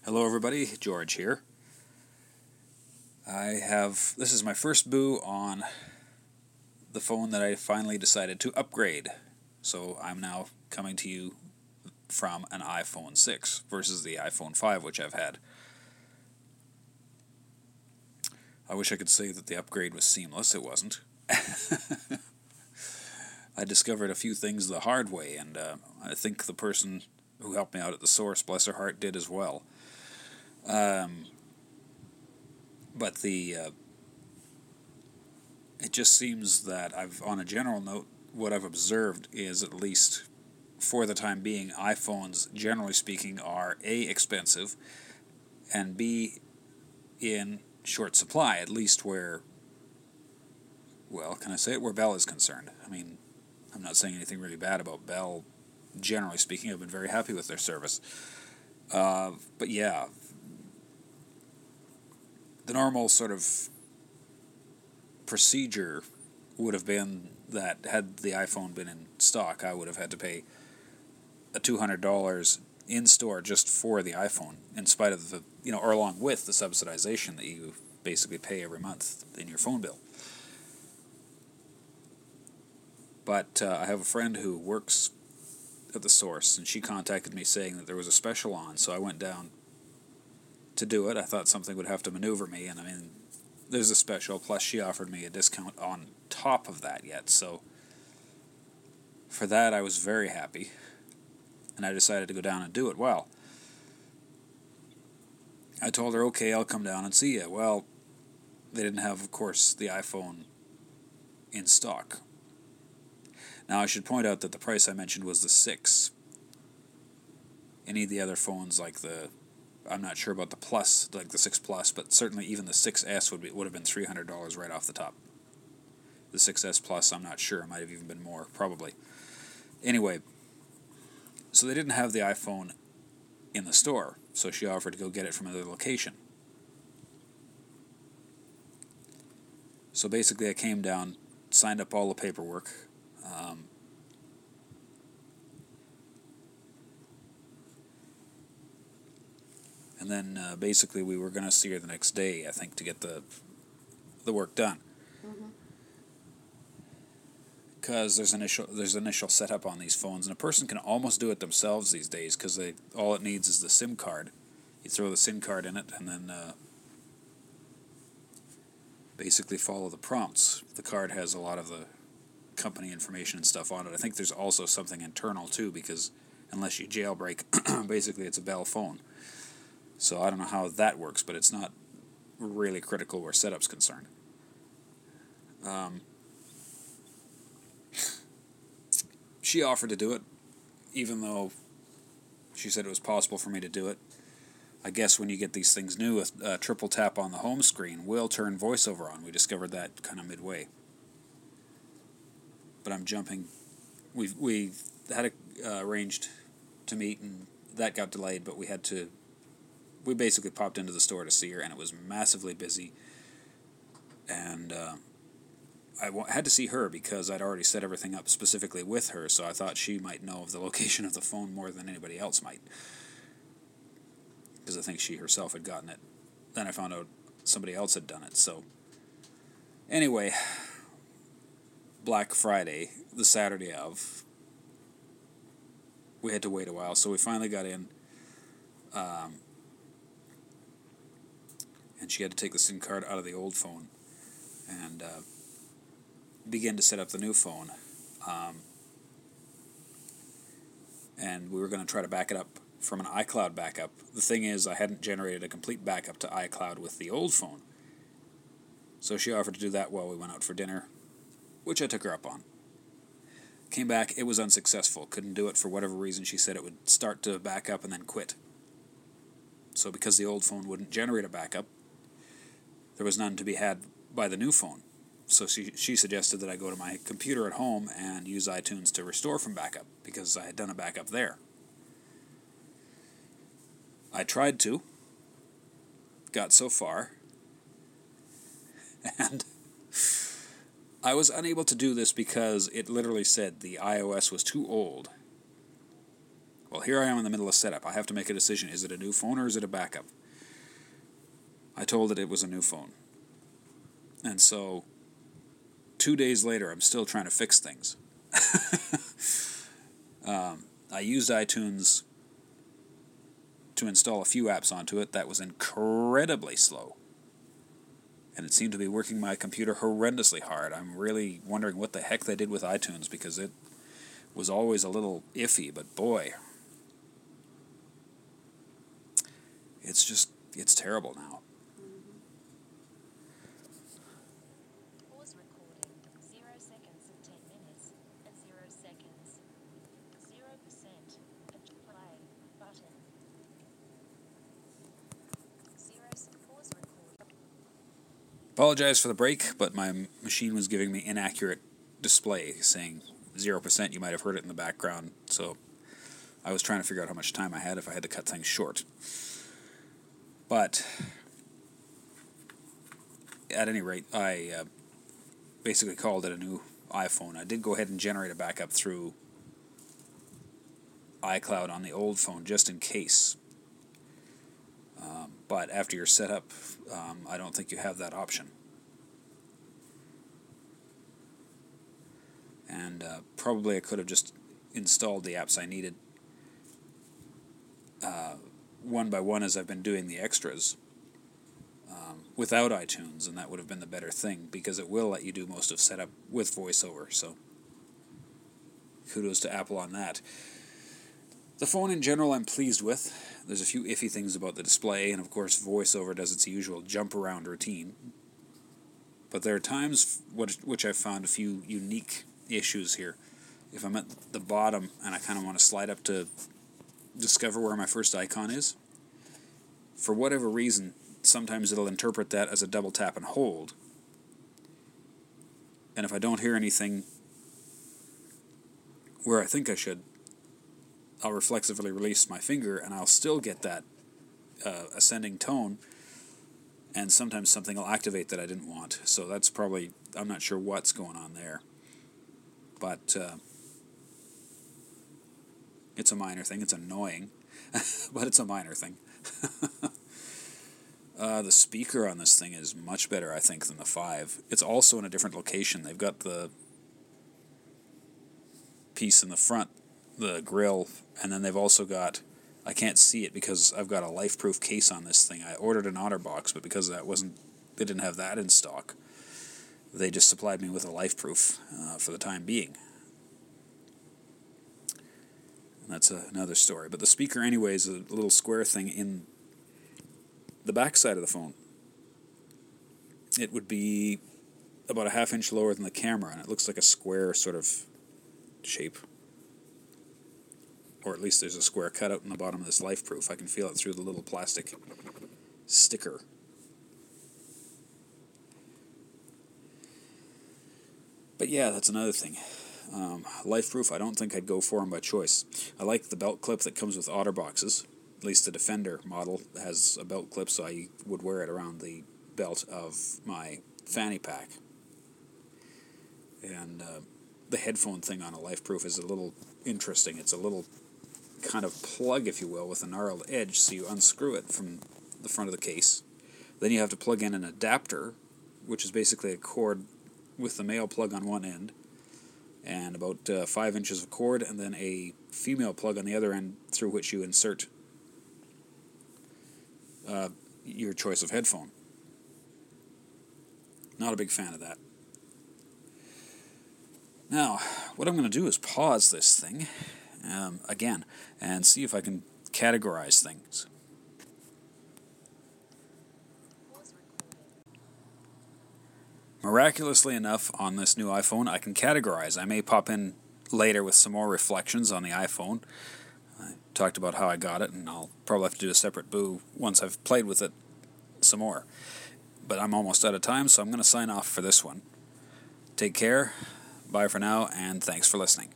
Hello everybody, George here. This is my first boo on the phone that I finally decided to upgrade. So I'm now coming to you from an iPhone 6 versus the iPhone 5 which I've had. I wish I could say that the upgrade was seamless. It wasn't. I discovered a few things the hard way, and I think the person who helped me out at the source, bless her heart, did as well. But it just seems that on a general note, what I've observed is, at least for the time being, iPhones, generally speaking, are A, expensive, and B, in short supply, at least where Bell is concerned. I mean, I'm not saying anything really bad about Bell. Generally speaking, I've been very happy with their service. But yeah, the normal sort of procedure would have been that had the iPhone been in stock, I would have had to pay a $200 in store just for the iPhone, in spite of or along with the subsidization that you basically pay every month in your phone bill. But I have a friend who works at the source, and she contacted me saying that there was a special on, so I went down to do it. I thought something would have to maneuver me, and I mean, there's a special, plus she offered me a discount on top of that yet, so for that I was very happy, and I decided to go down and do it. Well, I told her, okay, I'll come down and see you. Well, they didn't have, of course, the iPhone in stock. Now, I should point out that the price I mentioned was the 6. Any of the other phones, like I'm not sure about the Plus, like the 6 Plus, but certainly even the 6S would have been $300 right off the top. The 6S Plus, I'm not sure. It might have even been more, probably. Anyway, so they didn't have the iPhone in the store, so she offered to go get it from another location. So basically I came down, signed up all the paperwork, and then basically we were going to see her the next day, I think, to get the work done. Because there's initial setup on these phones, and a person can almost do it themselves these days, because all it needs is the SIM card. You throw the SIM card in it, and then basically follow the prompts. The card has a lot of the company information and stuff on it. I think there's also something internal too, because unless you jailbreak, basically it's a Bell phone. So I don't know how that works, but it's not really critical where setup's concerned. She offered to do it, even though she said it was possible for me to do it. I guess when you get these things new, a triple tap on the home screen will turn VoiceOver on. We discovered that kind of midway. But I'm jumping. We had arranged to meet, and that got delayed, but we basically popped into the store to see her, and it was massively busy. And I had to see her because I'd already set everything up specifically with her, so I thought she might know of the location of the phone more than anybody else might, because I think she herself had gotten it. Then I found out somebody else had done it. So anyway, Black Friday, the Saturday of, we had to wait a while, so we finally got in, and she had to take the SIM card out of the old phone and begin to set up the new phone. And we were going to try to back it up from an iCloud backup. The thing is, I hadn't generated a complete backup to iCloud with the old phone. So she offered to do that while we went out for dinner, which I took her up on. Came back, it was unsuccessful. Couldn't do it for whatever reason. She said it would start to back up and then quit. So because the old phone wouldn't generate a backup, there was none to be had by the new phone. So she suggested that I go to my computer at home and use iTunes to restore from backup, because I had done a backup there. I tried to, got so far, and I was unable to do this because it literally said the iOS was too old. Well, here I am in the middle of setup. I have to make a decision. Is it a new phone or is it a backup? I told it was a new phone. And so 2 days later, I'm still trying to fix things. I used iTunes to install a few apps onto it. That was incredibly slow. And it seemed to be working my computer horrendously hard. I'm really wondering what the heck they did with iTunes, because it was always a little iffy, but boy, it's terrible now. Pause recording. 0 seconds of 10 minutes and 0 seconds. 0% and play button. 0 pause recording. Apologize for the break, but my machine was giving me inaccurate display, saying 0%. You might have heard it in the background, so I was trying to figure out how much time I had if I had to cut things short. But at any rate, I basically called it a new iPhone. I did go ahead and generate a backup through iCloud on the old phone, just in case. But after you're set up, I don't think you have that option. And probably I could have just installed the apps I needed one by one as I've been doing the extras without iTunes, and that would have been the better thing, because it will let you do most of setup with VoiceOver, so kudos to Apple on that. The phone in general I'm pleased with. There's a few iffy things about the display, and of course VoiceOver does its usual jump around routine. But there are times which I've found a few unique issues here. If I'm at the bottom and I kind of want to slide up to discover where my first icon is, for whatever reason, sometimes it'll interpret that as a double tap and hold. And if I don't hear anything where I think I should, I'll reflexively release my finger and I'll still get that ascending tone, and sometimes something will activate that I didn't want. So that's probably, I'm not sure what's going on there. But it's a minor thing. It's annoying, but it's a minor thing. The speaker on this thing is much better, I think, than the 5. It's also in a different location. They've got the piece in the front, the grill, and then they've also got, I can't see it because I've got a life-proof case on this thing. I ordered an OtterBox, but because they didn't have that in stock, they just supplied me with a life-proof for the time being. And that's another story. But the speaker, anyway, is a little square thing in the back side of the phone. It would be about a half-inch lower than the camera, and it looks like a square sort of shape. Or at least there's a square cut out in the bottom of this life-proof. I can feel it through the little plastic sticker. But yeah, that's another thing. Life-proof, I don't think I'd go for them by choice. I like the belt clip that comes with OtterBoxes. At least the Defender model has a belt clip, so I would wear it around the belt of my fanny pack. And the headphone thing on a life-proof is a little interesting. It's a little kind of plug, if you will, with a gnarled edge, so you unscrew it from the front of the case. Then you have to plug in an adapter, which is basically a cord with the male plug on one end, and about 5 inches of cord, and then a female plug on the other end through which you insert your choice of headphone. Not a big fan of that. Now, what I'm going to do is pause this thing again and see if I can categorize things. Miraculously enough, on this new iPhone, I can categorize. I may pop in later with some more reflections on the iPhone. I talked about how I got it, and I'll probably have to do a separate boo once I've played with it some more. But I'm almost out of time, so I'm going to sign off for this one. Take care, bye for now, and thanks for listening.